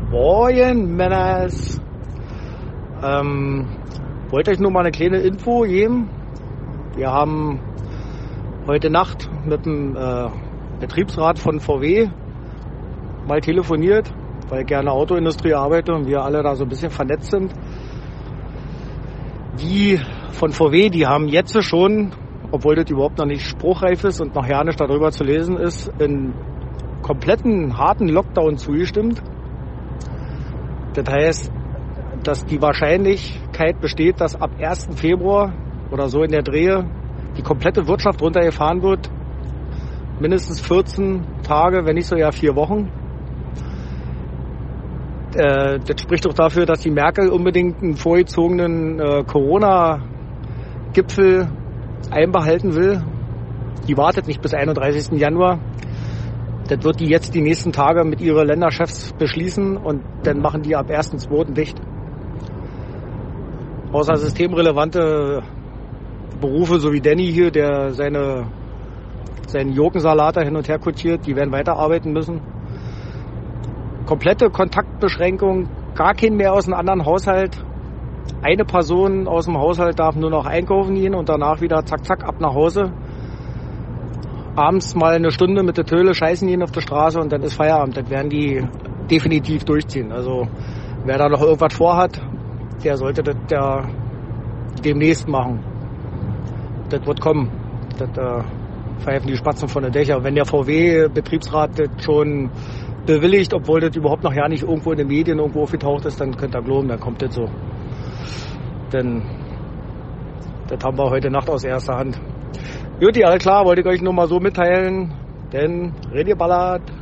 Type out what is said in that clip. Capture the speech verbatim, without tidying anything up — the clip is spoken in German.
Moin, Männers. Ähm, wollte euch nur mal eine kleine Info geben. Wir haben heute Nacht mit dem äh, Betriebsrat von V W mal telefoniert, weil ich gerne Autoindustrie arbeite und wir alle da so ein bisschen vernetzt sind. Die von V W, die haben jetzt schon, obwohl das überhaupt noch nicht spruchreif ist und noch ja nicht darüber zu lesen ist, in kompletten harten Lockdown zugestimmt. Das heißt, dass die Wahrscheinlichkeit besteht, dass ab ersten Februar oder so in der Drehe die komplette Wirtschaft runtergefahren wird. Mindestens vierzehn Tage, wenn nicht sogar vier Wochen. Äh, das spricht doch dafür, dass die Merkel unbedingt einen vorgezogenen äh, Corona-Gipfel einbehalten will. Die wartet nicht bis einunddreißigsten Januar. Das wird die jetzt die nächsten Tage mit ihren Länderchefs beschließen und dann machen die ab ersten zweiten dicht. Außer systemrelevante Berufe, so wie Danny hier, der seine, seinen Gurkensalat da hin und her kutschiert, die werden weiterarbeiten müssen. Komplette Kontaktbeschränkung, gar kein mehr aus einem anderen Haushalt. Eine Person aus dem Haushalt darf nur noch einkaufen gehen und danach wieder zack, zack, ab nach Hause. Abends mal eine Stunde mit der Töle scheißen gehen auf der Straße und dann ist Feierabend. Das werden die definitiv durchziehen. Also wer da noch irgendwas vorhat, der sollte das ja demnächst machen. Das wird kommen. Das äh, pfeifen die Spatzen von den Dächern. Wenn der V W-Betriebsrat das schon bewilligt, obwohl das überhaupt noch ja nicht irgendwo in den Medien irgendwo aufgetaucht ist, dann könnt ihr glauben, dann kommt das so. Denn das haben wir heute Nacht aus erster Hand. Gut, alles klar, wollte ich euch nur mal so mitteilen, denn Rede ballert.